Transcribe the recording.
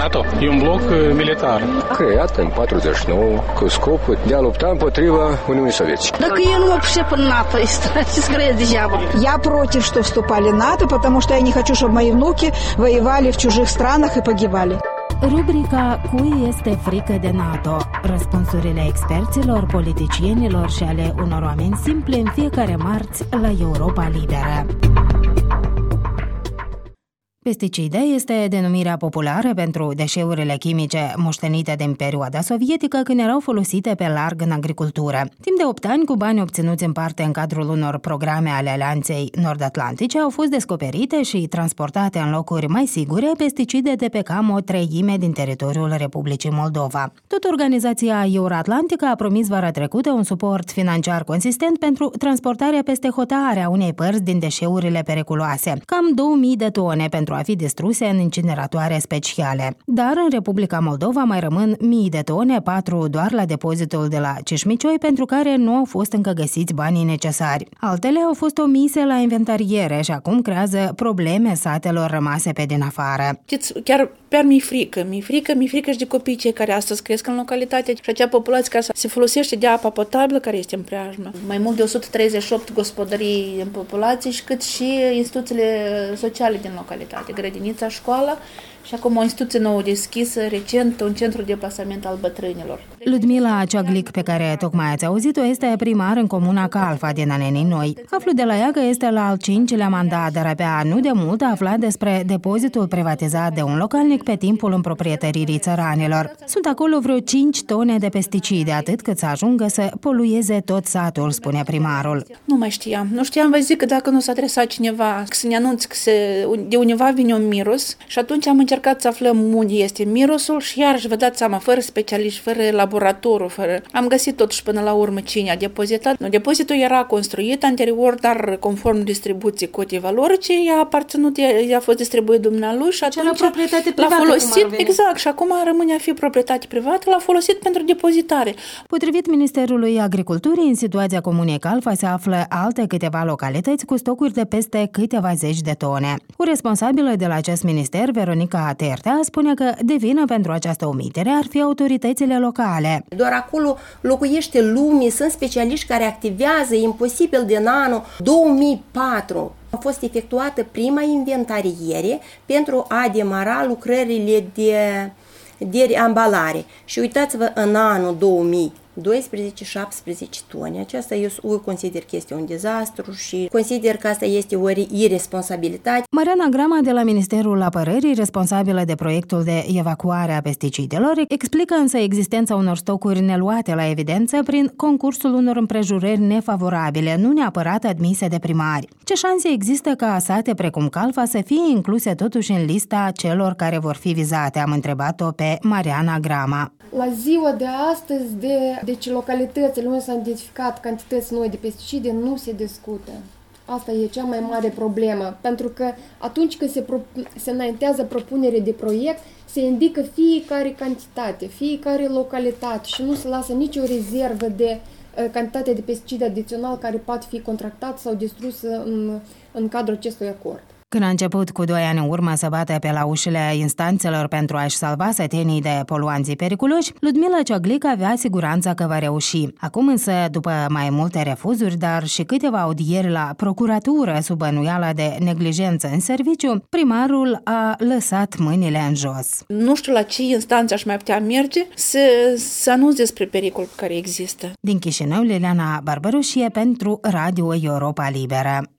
NATO. E un bloc militar. Creat în 49 cu scopul de a lupta împotriva Uniunii Sovietice. Dacă eu nu mă pricep în NATO, ce скрыть degeaba. Я против, что вступали в НАТО, потому что я не хочу, чтобы мои внуки воевали в чужих странах и погибали. Rubrica Cui este frică de NATO? Răspunsurile experților, politicienilor și ale unor oameni simpli în fiecare marți la Europa Liberă. Pesticide este denumirea populară pentru deșeurile chimice moștenite din perioada sovietică, când erau folosite pe larg în agricultură. Timp de 8 ani, cu bani obținuți în parte în cadrul unor programe ale Alianței Nord-Atlantice, au fost descoperite și transportate în locuri mai sigure pesticide de pe cam o treime din teritoriul Republicii Moldova. Tot organizația Euro-Atlantică a promis vara trecută un suport financiar consistent pentru transportarea peste hotare a unei părți din deșeurile periculoase, cam 2000 de tone pentru a fi distruse în incineratoare speciale. Dar în Republica Moldova mai rămân mii de tone, 4 doar la depozitul de la Cișmicioi, pentru care nu au fost încă găsiți banii necesari. Altele au fost omise la inventariere și acum creează probleme satelor rămase pe din afară. Chiar mi-e frică și de copiii cei care astăzi cresc în localitate și acea populație care se folosește de apa potabilă care este în preajmă. Mai mult de 138 gospodării în populație și cât și instituțiile sociale din localitate. Grădinița, școala și acum o instituție nouă deschisă, recent, un centru de plasament al bătrânilor. Ludmila Ceaglic, pe care tocmai ați auzit-o, este primar în comuna Calfa din Anenii Noi. Aflu de la ea că este la al 5-lea mandat, dar abia nu de mult a aflat despre depozitul privatizat de un localnic pe timpul împroprietăririi țăranilor. Sunt acolo vreo 5 tone de pesticide, atât cât să ajungă să polueze tot satul, spune primarul. Nu mai știam. Nu știam, vă zic, că dacă nu s-a adresat cineva, să ne anunțe că de undeva vine un miros și atunci am încercat să aflăm unde este mirosul și iarăși vă dați seama, fără specialiști, fără laboratorul, Am găsit totuși până la urmă cine a depozitat. Depozitul era construit anterior, dar conform distribuției cotii valorice, ea a fost distribuit dumnealui și atunci l-a folosit, exact, și acum rămâne a fi proprietate privată, l-a folosit pentru depozitare. Potrivit Ministerului Agriculturii, în situația comunei Calfa se află alte câteva localități cu stocuri de peste câteva zeci de tone. O responsabilă de la acest minister, Veronica Tertea, spune că de vină pentru această omitere ar fi autoritățile locale. Doar acolo locuiește lume, sunt specialiști care activează, imposibil din anul 2004. A fost efectuată prima inventariere pentru a demara lucrările de ambalare. Și uitați-vă, în anul 2012-17 tone. Aceasta eu consider că este un dezastru și consider că asta este o irresponsabilitate. Mariana Grama de la Ministerul Apărării, responsabilă de proiectul de evacuare a pesticidelor, explică însă existența unor stocuri neluate la evidență prin concursul unor împrejurări nefavorabile, nu neapărat admise de primari. Ce șanse există ca sate precum Calfa să fie incluse totuși în lista celor care vor fi vizate? Am întrebat-o pe Mariana Grama. La ziua de astăzi, deci localitățile unde s-au identificat cantități noi de pesticide nu se discută. Asta e cea mai mare problemă, pentru că atunci când se înaintează propunere de proiect, se indică fiecare cantitate, fiecare localitate și nu se lasă nicio rezervă de cantitate de pesticide adițional care poate fi contractat sau distrus în cadrul acestui acord. Când a început cu 2 ani în urmă să bată pe la ușile instanțelor pentru a-și salva sătenii de poluanții periculoși, Ludmila Ceaglic avea siguranța că va reuși. Acum însă, după mai multe refuzuri, dar și câteva audieri la procuratură sub bănuiala de neglijență în serviciu, primarul a lăsat mâinile în jos. Nu știu la ce instanță aș mai putea merge să anunț despre pericolul care există. Din Chișinău, Liliana Barbaroșie pentru Radio Europa Liberă.